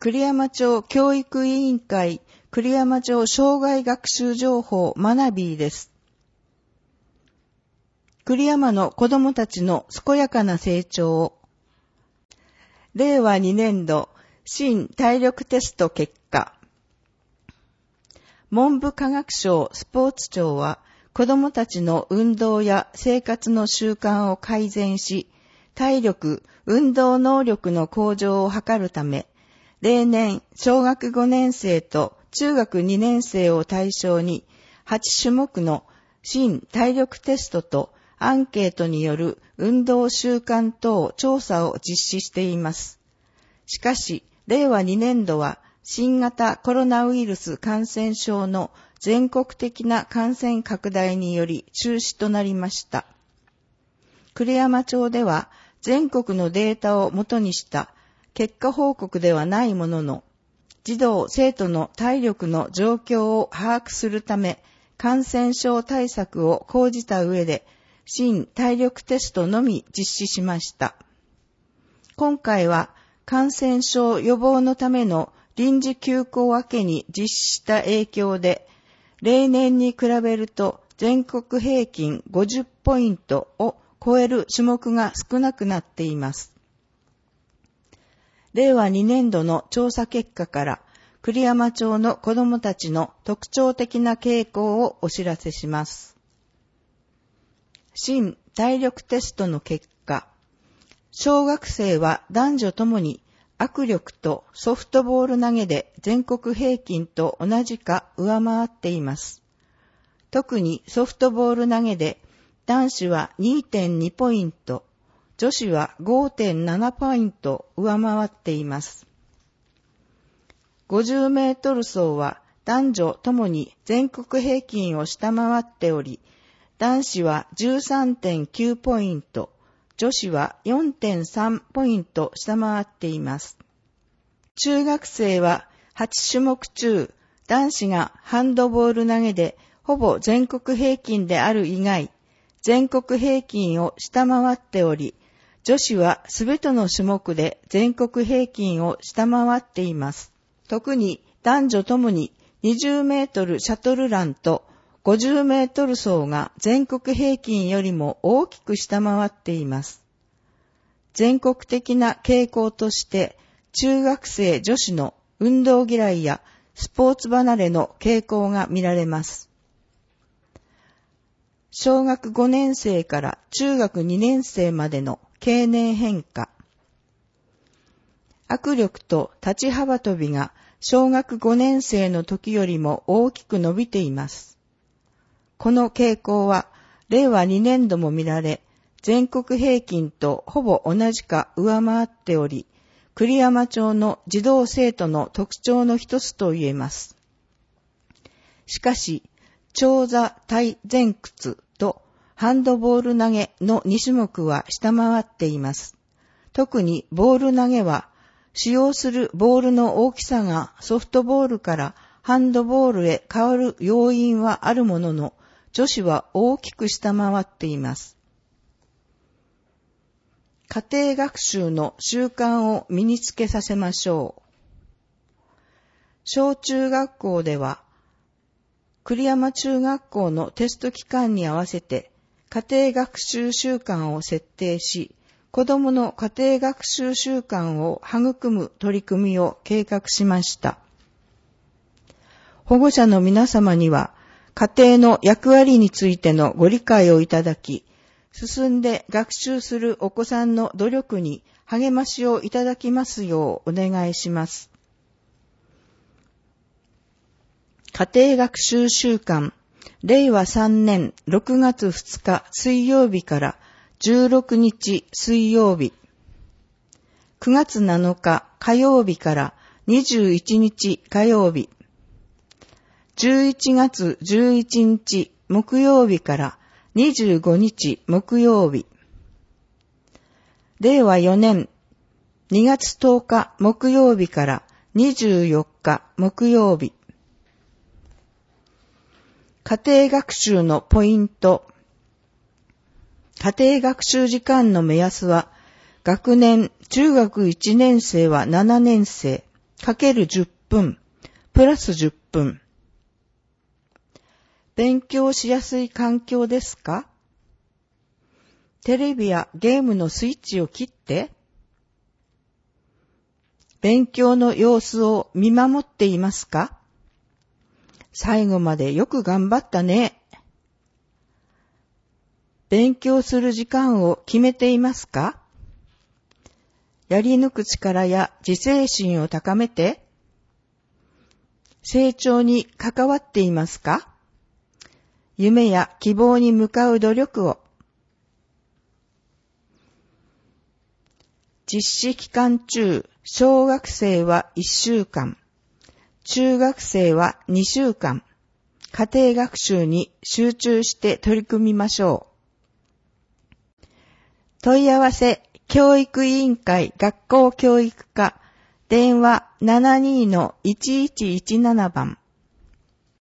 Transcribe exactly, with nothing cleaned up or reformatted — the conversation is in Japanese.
栗山町教育委員会栗山町障害学習情報学びです。栗山の子どもたちの健やかな成長を。れいわにねんど新体力テスト結果。文部科学省スポーツ庁は子どもたちの運動や生活の習慣を改善し、体力、運動能力の向上を図るため、例年小学ごねん生と中学にねん生を対象にはちしゅもくの新体力テストとアンケートによる運動習慣等調査を実施しています。しかし、れいわにねんどは新型コロナウイルス感染症の全国的な感染拡大により中止となりました。栗山町では全国のデータをもとにした結果報告ではないものの、児童・生徒の体力の状況を把握するため、感染症対策を講じた上で、新体力テストのみ実施しました。今回は、感染症予防のための臨時休校明けに実施した影響で、例年に比べると全国平均ごじゅっポイントを超える種目が少なくなっています。れいわにねんどの調査結果から栗山町の子どもたちの特徴的な傾向をお知らせします。新体力テストの結果、小学生は男女ともに握力とソフトボール投げで全国平均と同じか上回っています。特にソフトボール投げで男子は にてんに ポイント、女子は ごてんなな ポイント上回っています。ごじゅうメートル走は男女ともに全国平均を下回っており、男子は じゅうさんてんきゅう ポイント、女子は よんてんさん ポイント下回っています。中学生ははちしゅもく中、男子がハンドボール投げでほぼ全国平均である以外、全国平均を下回っており、女子はすべての種目で全国平均を下回っています。特に男女ともににじゅうメートルシャトルランとごじゅうメートル走が全国平均よりも大きく下回っています。全国的な傾向として中学生女子の運動嫌いやスポーツ離れの傾向が見られます。小学ごねん生から中学にねん生までの経年変化。握力と立ち幅跳びが小学ごねん生の時よりも大きく伸びています。この傾向はれいわにねんども見られ、全国平均とほぼ同じか上回っており、栗山町の児童生徒の特徴の一つと言えます。しかし、長座対前屈とハンドボール投げのにしゅもくは下回っています。特にボール投げは、使用するボールの大きさがソフトボールからハンドボールへ変わる要因はあるものの、女子は大きく下回っています。家庭学習の習慣を身につけさせましょう。小中学校では、栗山中学校のテスト期間に合わせて家庭学習習慣を設定し、子どもの家庭学習習慣を育む取り組みを計画しました。保護者の皆様には、家庭の役割についてのご理解をいただき、進んで学習するお子さんの努力に励ましをいただきますようお願いします。家庭学習週間、れいわさんねんろくがつふつか水曜日からじゅうろくにち水曜日、くがつなのか火曜日からにじゅういちにち火曜日、じゅういちがつじゅういちにち木曜日からにじゅうごにち木曜日、れいわよねんにがつとおか木曜日からにじゅうよっか木曜日。家庭学習のポイント。家庭学習時間の目安は、学年中学いちねん生はななねん生、 かけるじゅっぷん、プラスじゅっぷん。勉強しやすい環境ですか？テレビやゲームのスイッチを切って、勉強の様子を見守っていますか？最後までよく頑張ったね。勉強する時間を決めていますか？やり抜く力や自制心を高めて、成長に関わっていますか？夢や希望に向かう努力を。実施期間中、小学生はいっしゅうかん、中学生はにしゅうかん、家庭学習に集中して取り組みましょう。問い合わせ、教育委員会学校教育課、電話 ななにーのいちいちいちなな 番。